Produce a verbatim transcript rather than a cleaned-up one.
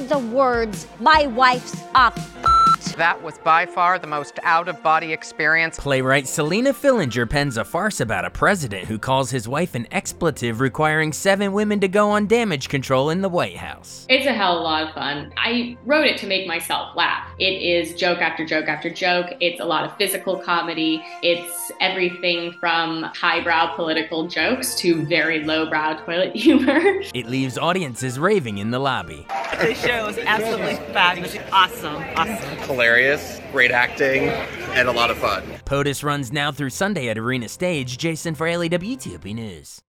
the words, "My wife's a f***." That was by far the most out-of-body experience. Playwright Selena Fillinger pens a farce about a president who calls his wife an expletive, requiring seven women to go on damage control in the White House. It's a hell of a lot of fun. I wrote it to make myself laugh. It is joke after joke after joke. It's a lot of physical comedy. It's everything from highbrow political jokes to very lowbrow toilet humor. It leaves audiences raving in the lobby. This show was absolutely fabulous. Awesome. Awesome. Hilarious, great acting, and a lot of fun. POTUS runs now through Sunday at Arena Stage. Jason for L A W T O P News.